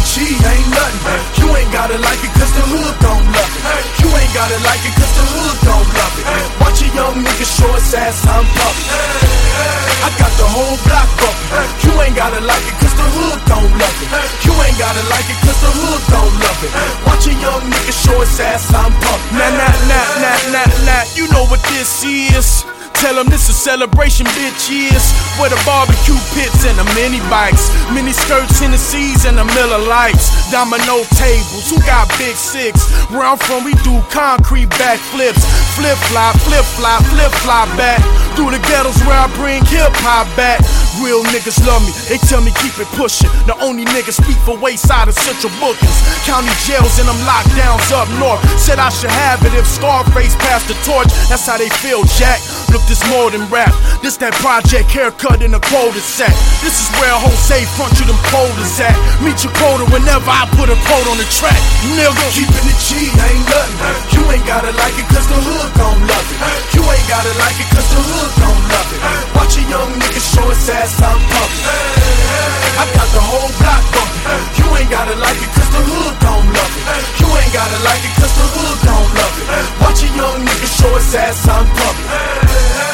G ain't nothing. You ain't gotta like it cause the hood don't love it. You ain't gotta like it cause the hood don't love it. Watch a young nigga show his ass, I'm pumping. I got the whole block bumping. You ain't gotta like it cause the hood don't love it. You ain't gotta like it cause the hood don't love it. Watch a young nigga show his ass, I'm pumping. Nah, you know what this is. Tell them this a celebration, bitch, yes. Where the barbecue pits and the mini bikes, mini skirts, Hennessy's and the Miller Lights, domino tables, who got big six? Where I'm from, we do concrete backflips, flip fly back through the ghettos where I bring hip hop back. Real niggas love me, they tell me keep it pushing. The only niggas speak for Wayside and Central Bookings, county jails and them lockdowns up north. Said I should have it if Scarface passed the torch. That's how they feel, Jack. Look, this more than rap. This that project haircut in a quota set. This is where Jose front you them quotas at. Meet your quota whenever I put a quote on the track, nigga. Keeping it G ain't nothing. You ain't gotta like it cause the hood gon' love it. You ain't gotta like it cause the hood gon' love it. Watch a young nigga show his ass, I'm pumping. I got the whole block bumping. You ain't gotta like it cause the hood gon' love it. You ain't gotta like it cause the hood gon' love it. Watch a young nigga show his ass, I'm pumping.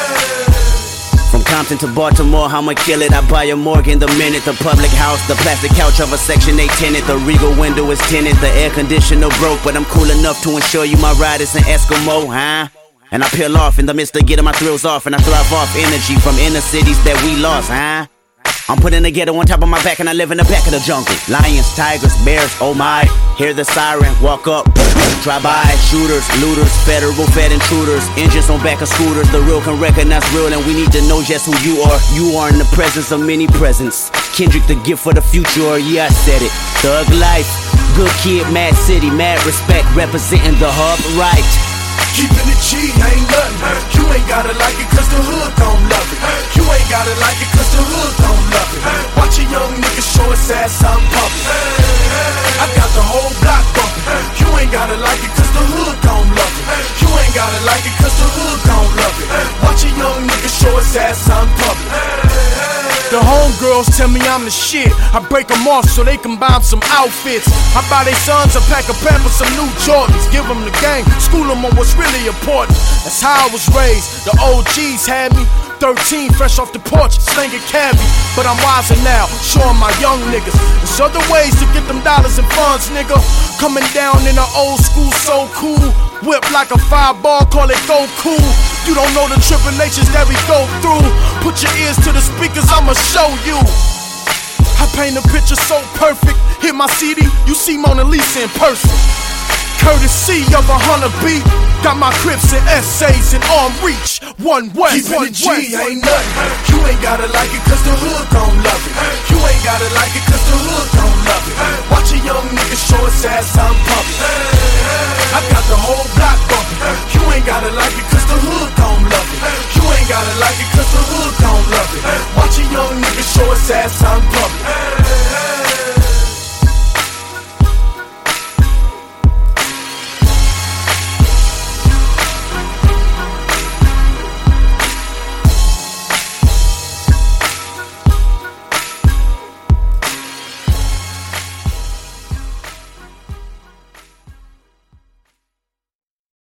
From Compton to Baltimore, I'ma kill it. I buy a Morgan the minute. The public house, the plastic couch of a Section 8 tenant. The Regal window is tinted. The air conditioner broke, but I'm cool enough to ensure you my ride is an Eskimo, huh? And I peel off in the midst of getting my thrills off, and I thrive off energy from inner cities that we lost, huh? I'm putting the ghetto on top of my back and I live in the back of the jungle. Lions, tigers, bears, oh my. Hear the siren, walk up, drive by. Shooters, looters, federal fed intruders. Engines on back of scooters, the real can recognize real. And we need to know just who you are. You are in the presence of many presents. Kendrick the gift for the future, yeah I said it. Thug life, good kid, mad city, mad respect. Representing the hub right. Keeping it G ain't nothing. You ain't gotta like it cause the hood don't love it. You ain't gotta like it cause the hood don't love it. Watch a young nigga show his ass, I'm pumping. I got the whole block bumping. You ain't gotta like it cause the hood don't love it. You ain't gotta like it cause the hood don't love it. Watch a young nigga show his ass, I'm pumping. The homegirls tell me I'm the shit. I break them off so they can buy them some outfits. I buy their sons a pack of Pampers, some new Jordans. Give them the game, school them on what's really important. That's how I was raised. The OGs had me 13, fresh off the porch, slinging cabbie. But I'm wiser now, showing my young niggas there's other ways to get them dollars and funds, nigga. Coming down in an old school, so cool. Whip like a fireball, call it go cool. You don't know the tribulations that we go through. Put your ears to the speakers, I'ma show you. I paint a picture so perfect. Hit my CD, you see Mona Lisa in person. Courtesy of 100 beat. Got my Crips and essays in arm reach. One West, Keeping it G ain't nothing. You ain't gotta like it cause the hood gon' love it. You ain't gotta like it cause